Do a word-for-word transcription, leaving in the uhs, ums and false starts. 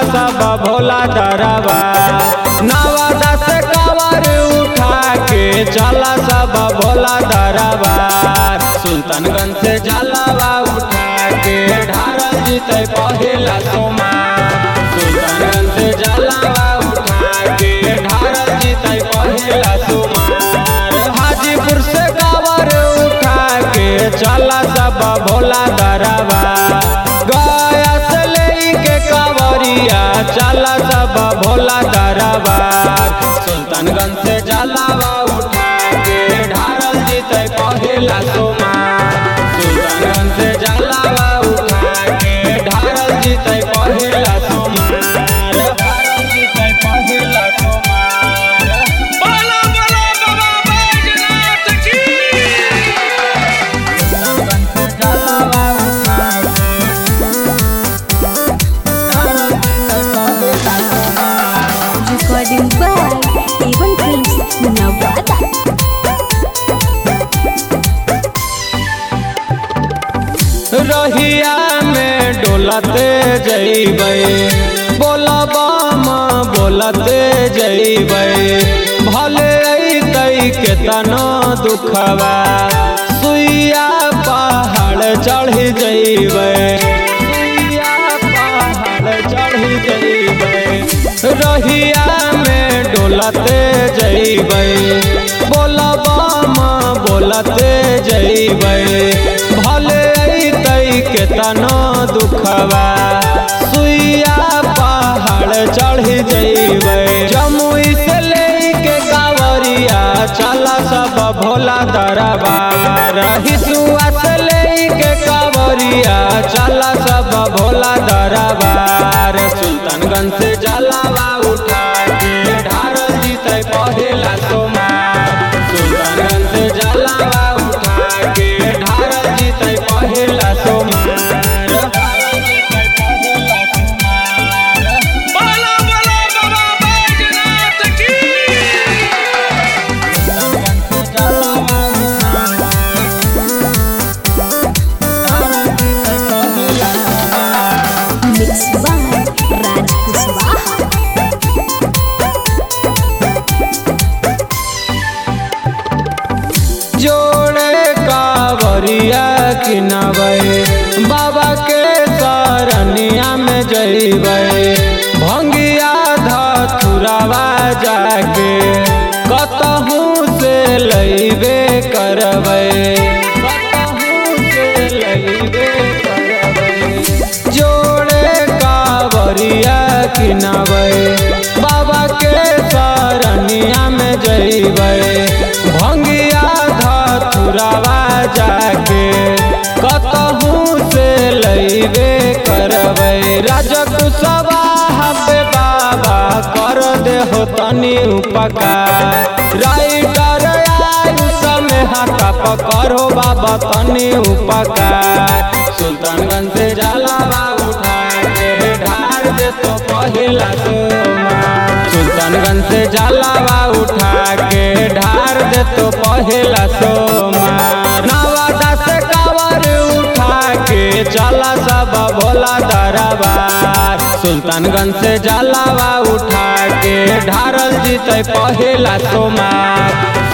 सब भोला दरबार। नवादा से कांवर उठा के चला सब भोला दरबार। सुल्तानगंज से जलावा उठा के ढारल जीते पहिला सोमवार। सुल्तानगंज से जलावा उठा के ढारल जीते पहिला सोमवार। हाजीपुर से कांवर उठा के चला सब भोला दरबार। गया से लेके कांवरिया चला सब भोला दरबार। सुल्तानगंज से जलावा उठा के ढारल जीते पहिला सोमवार। सुल्तानगंज से जलावा उठा के ढारल जीते पहिला सोमवार। ढारल जीते पहिला सोमवार। बोलो बोलो बाबा बैजनाथ की। सुल्तानगंज से जलावा उठा Recording by Even Prince Nawada. रहिया में डोलते जइबै बोला बामा बोलते जइबै। भले अइतै केतनो दुखवा सुइया पहाड़ चढ़ जइबै। सुइया पहाड़ चढ़ जइबै। रहिया में डोलते जइबै बोला बामा बोलते जइबै। भले अइतै केतनो दुखवा सुइया पहाड़ चढ़ जइबै। जमुई से लेके कांवरिया चला सब भोला दरबार। हिसुआ से लेके कांवरिया चला सब भोला दरबार। सुल्तानगंज से जलावा उठा के ढारल जीते पहिला सोमवार। सुल्तानगंज से जलावा उठा के ढारल जीते पहिला सोमवार। ढारल जीते पहिला सोमवार। बोलो बोलो बाबा बैजनाथ की। सुल्तानगंज से जलावा उठा के ढारल जीते पहिला सोमवार। Mixed by Raj Kuswaha. जोड़े कांवरिया किनबै बाबा के शरणिया में जइबै। भंगिया धतुरावा जाके कतहूँ से लइबे करबै। कतहूँ से लइबे करबै। जोड़े कांवरिया किनबै बाबा के शरणिया में जइबै। भंगिया धतुरावा जाके कतहूँ से लइबे करबै। राजकुशवा पे बाबा कर दे हो तनी उपकार। राइटर आयुष में हाथा पकड़ो बाबा तनी उपकार। सुल्तानगंज से जलावा उठा के ढार दे तो पहिला सोमवार। सुल्तानगंज से जलावा उठा के ढार दे तो पहिला सोमवार। नवादा से कांवर उठा के चला सब भोला दरबार। सुल्तानगंज से जलावा उठा के ढारल जीते पहिला सोमवार।